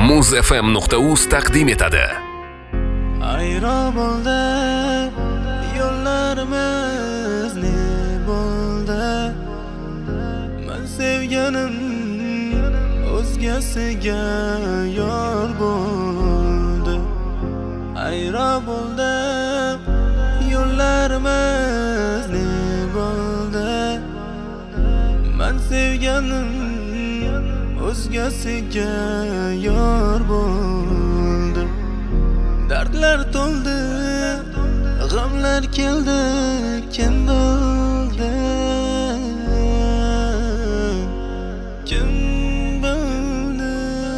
muzfm.uz taqdim etadi. Ayro bo'ldi yo'llarimiz, ne bo'ldi? Men sevganim o'zgasiga yor bo'ldi. Ayro bo'ldi yo'llarimiz, ne bo'ldi? Men sevganim o'zgasiga yor bo'ldi. Dardlar to'ldi, g'amlar keldi, kim bildi? Kim bildi?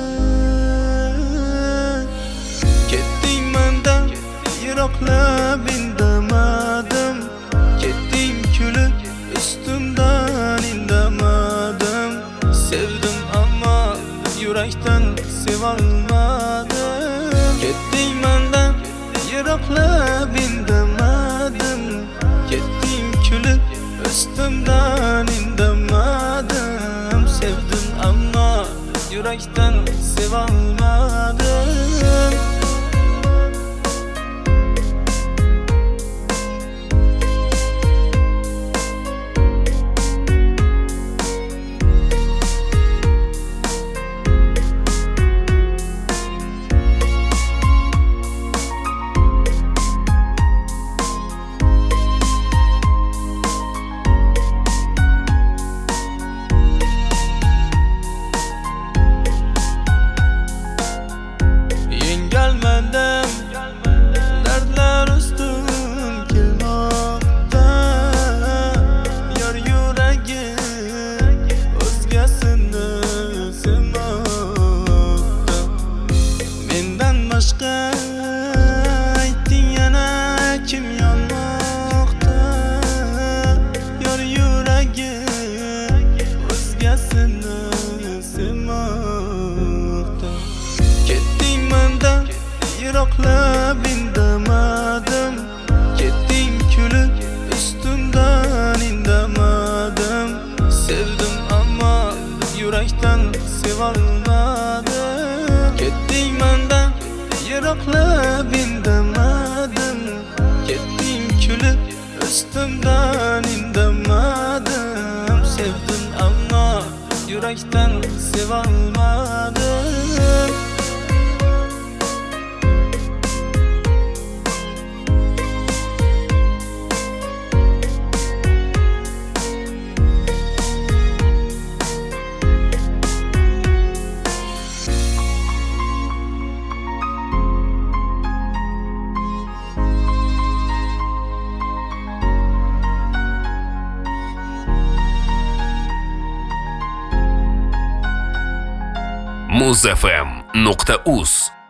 Ketding mendan yiroqlab indamadim, ketding kulib ustimdan indamadim. Sevdim ammo yurakdan sevolmadim. Ketding mendan yiroqlab indamadim, ketding kulib ustimdan indamadim. Sevdim ammo yurakdan sevolmadim. Dardlar ustim kelmoqda, yor yuragi o'zgasini sevmoqda. Mendan boshqa ayting yana kim yonmoqda, yor yuragi o'zgasini sevmoqda. Ketding mendan yiroqlab indamadim, ketding kulib ustimdan indamadim. Sevdim ammo yurakdan sevolmadim. Ketding mendan yiroqlab indamadim, ketding kulib ustimdan indamadim. Sevdim ammo yurakdan sevolmadim. muzfm.uz